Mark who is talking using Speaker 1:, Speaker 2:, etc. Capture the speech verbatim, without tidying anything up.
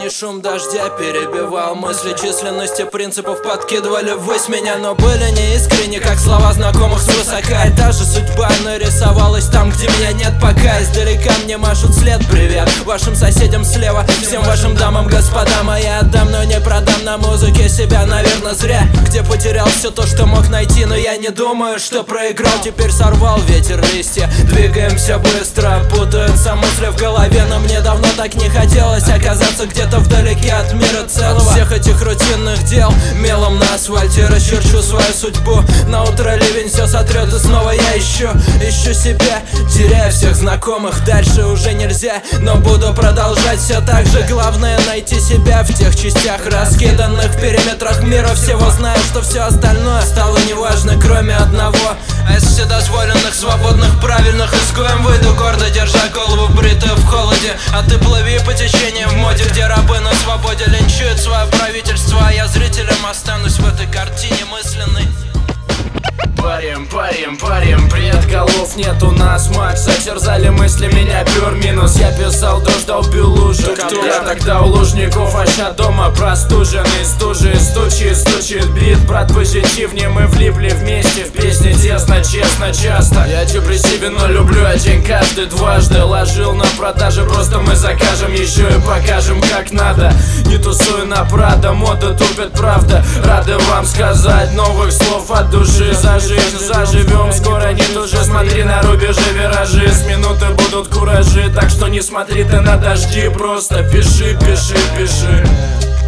Speaker 1: Утренний шум дождя перебивал мысли, численности принципов подкидывали ввысь меня, но были неискренни, как слова знакомых свысока. И та же судьба нарисовалась там, где меня нет пока. Издалека мне машут след привет вашим соседям слева, всем вашим дамам, господам. А я отдам, но не продам на музыке себя, наверное, зря. Где потерял все то, что мог найти, но я не думаю, что проиграл. Теперь сорвал ветер листья, двигаемся быстро, путаются мысли в голове, но мне давно так не хотелось оказаться где-то вдалеке от мира целого. От всех этих рутинных дел мелом на асфальте расчерчу свою судьбу. На утро ливень все сотрет, и снова я ищу, ищу себя, теряю всех знакомых, дальше уже нельзя, но буду продолжать все так же. Главное найти себя в тех частях, раскиданных в периметрах мира всего. Знаю, что все остальное стало неважно, кроме одного. А из вседозволенных, свободных, правильных изгоем выйду гордо, держа голову бритую в холоде. А ты плыви по течению в моде, где рабы на свободе линчуют свое правительство, а я зрителем останусь в этой картине мысленной.
Speaker 2: Парим, парим, парим, привет, голов нет у нас, Макс. Затерзали мысли, меня пёр минус. Я писал то, что убил лужу. Я тогда у лужников, а ща дома простуженный. Стужи, стучит, стучит бит. Брат, позитивнее, мы влипли вместе в песне тесно, честно, часто. Я депрессивен, но люблю один каждый дважды. Ложил на продаже, просто мы закажем еще и покажем, как надо. Не тусую на Прадо, мода тупит, правда. Рады вам сказать новых слов от души. За жизнь заживем, скоро не тужи. Смотри на рубеже виражи, с минуты будут куражи. Так что не смотри ты на дожди, просто пиши, пиши, пиши.